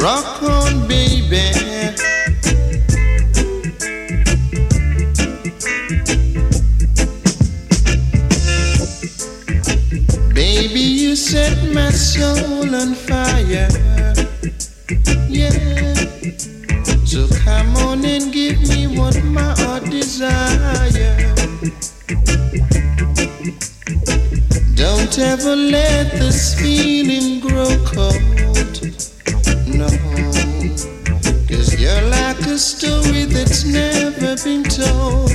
Rock on, baby. Baby, you set my soul on fire. Yeah. So come on and give me what my heart desire. Don't ever let this feeling grow cold. No, 'cause you're like a story that's never been told.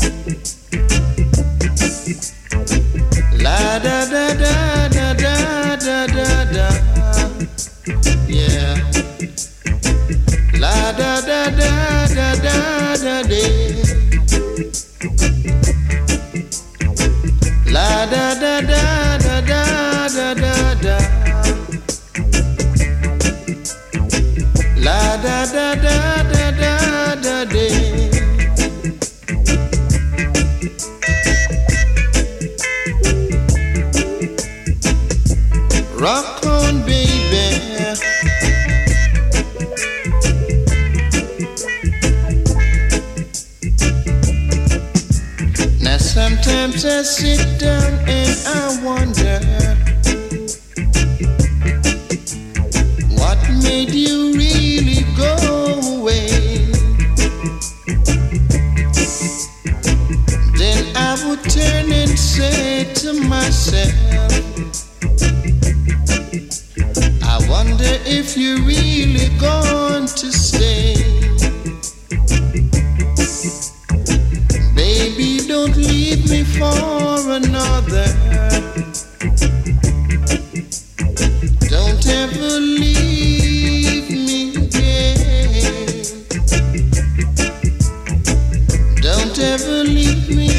La da da da da da da da da. Yeah. La da da da da da da da. La da da da da da da da da. La da da da da da da da. Rock on, baby. Now sometimes I sit down and I wonder, what made you really go away? Then I would turn and say to myself, I wonder if you're really going to stay. Baby, don't leave me for another. Don't ever leave me again. Don't ever leave me